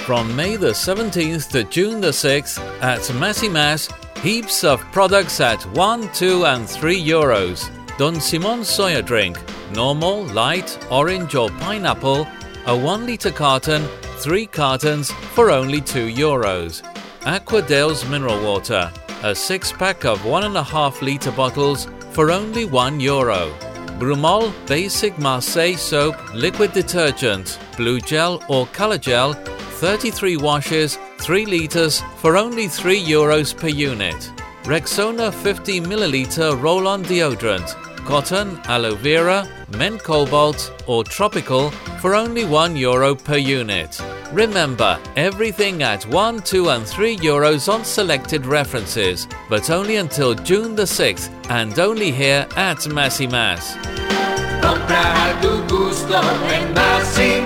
From May the 17th to June the 6th at Massimas, heaps of products at 1, 2 and 3 euros. Don Simon soya drink, normal, light, orange or pineapple, a 1 litre carton, 3 cartons for only 2 euros. Aquadale's mineral water, a 6-pack of 1.5 litre bottles for only 1 euro. Brumol Basic Marseille Soap Liquid Detergent, Blue Gel or Color Gel, 33 washes, 3 litres for only 3 euros per unit. Rexona 50 ml roll-on deodorant, cotton, aloe vera, mint cobalt or tropical for only 1 euro per unit. Remember, everything at 1, 2 and 3 euros on selected references, but only until June the 6th and only here at Massimas. Compra a tu gusto en Massimas.